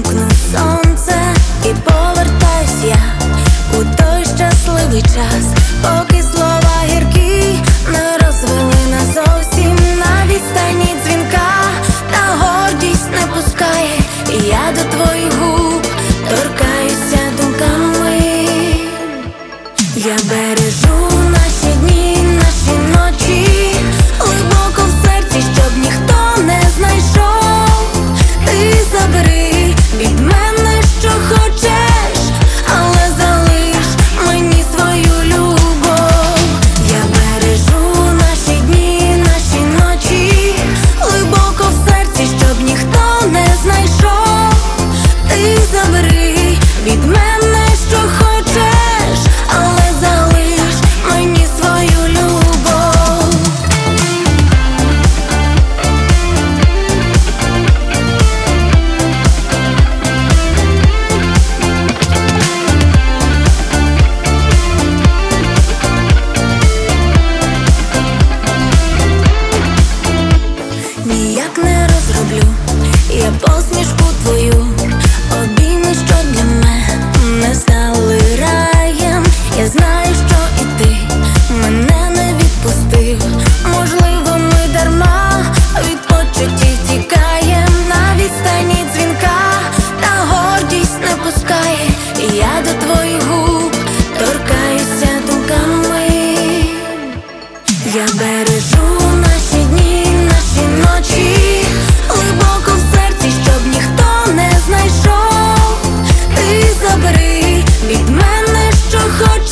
вимкну сонце і повертаюсь я у той щасливий час, поки слова гіркі не розвели нас зовсім. На відстані дзвінка та гордість не пускає, і я до твоїх губ торкаюся думками. Я бережу наші дні, наші ночі, глибоко в серці, щоб ніхто не знайшов. Ти забери від мене, що хочеш, але залиш мені свою любов. Я бережу наші дні, наші ночі, глибоко в серці, щоб ніхто не знайшов. Ти забери від мене, що хочеш, але залиш мені свою любов. Ніяк не розроблю я посмішку твою, обійми, що для мене стали раєм. Я знаю, що і ти мене не відпустив. Можливо, ми дарма від почуттів тікаєм. На відстані дзвінка та гордість не пускає, і я до твоїх губ торкаюся думками. Я бережу наші дні, наші ночі, глибоко в серці, щоб ніхто не знайшов. Ти забери від мене, що хочеш.